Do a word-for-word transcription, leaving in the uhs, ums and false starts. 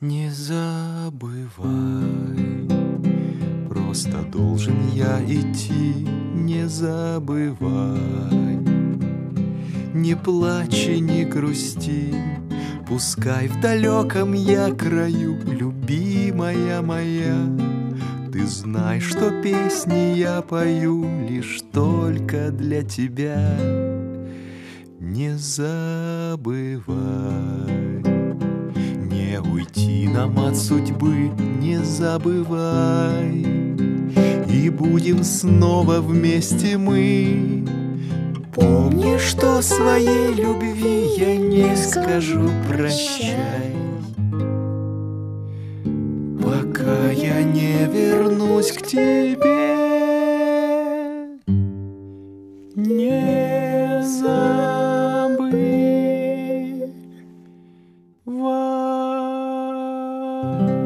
Не забывай, просто должен я идти, не забывай. Не плачь и не грусти, пускай в далеком я краю, любимая моя, ты знай, что песни я пою лишь только для тебя. Не забывай, не уйти нам от судьбы, не забывай, и будем снова вместе мы. Помни, что своей любви я не скажу прощай, пока я не вернусь к тебе. Не забывай.